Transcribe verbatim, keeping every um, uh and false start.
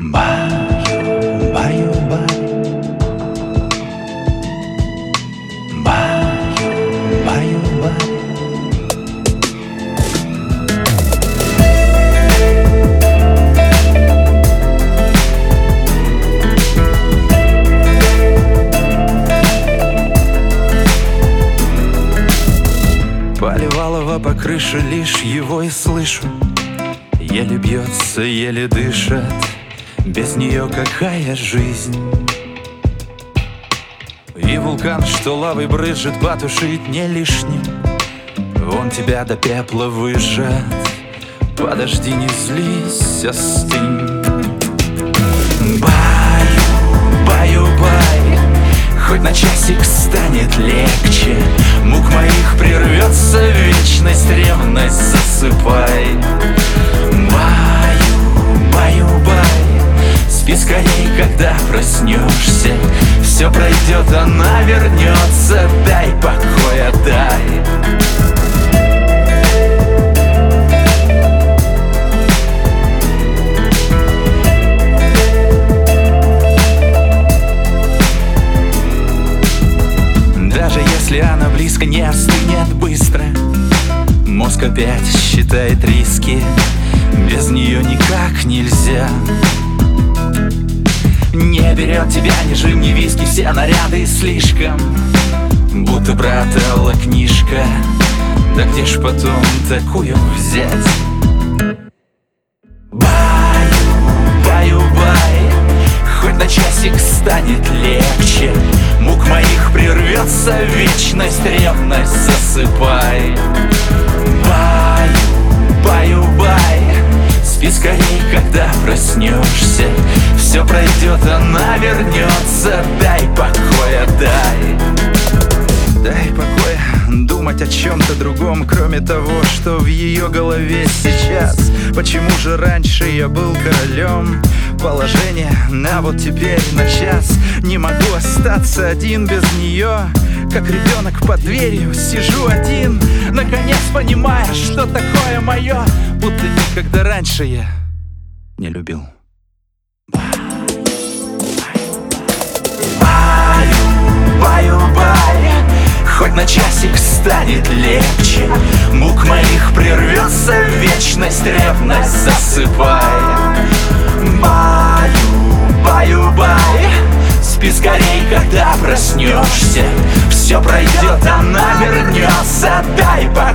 Баю, баю, бай. Баю, баю, бай. Поливалова по крыше, лишь его и слышу. Еле бьется, еле дышит. Без нее какая жизнь? И вулкан, что лавой брызжет, потушить не лишним. Он тебя до пепла выжжет. Подожди, не злись, остынь. Баю, баю, бай. Хоть на часик станет легче. Мук моих прервется вечность, ревность засыпай. Баю, баю, бай. Спи скорей, когда проснешься. Все пройдет, она вернется. Дай покоя, дай. Даже если она близко, не остынет быстро. Мозг опять считает риски. Без нее никак нельзя. Не берет тебя ни жим, ни виски. Все наряды слишком, будто брателла книжка. Да где ж потом такую взять? Баю, баю, бай. Хоть на часик станет легче. Мук моих прервется вечность, ревность засыпай. Баю, баю, бай. Спи скорей, когда проснешься. Все пройдет, она вернется. Дай покоя, дай. Дай покоя думать о чем-то другом, кроме того, что в ее голове сейчас. Почему же раньше я был королем положения, а вот теперь на час не могу остаться один без нее. Как ребенок под дверью сижу один, наконец понимая, что такое мое, будто никогда раньше я не любил. Баю, баю, бай. Хоть на часик станет легче. Мук моих прервется вечность, ревность засыпай. Баю, баю, бай. Спи скорей, когда проснешься. Все пройдет, она вернется. Дай покой.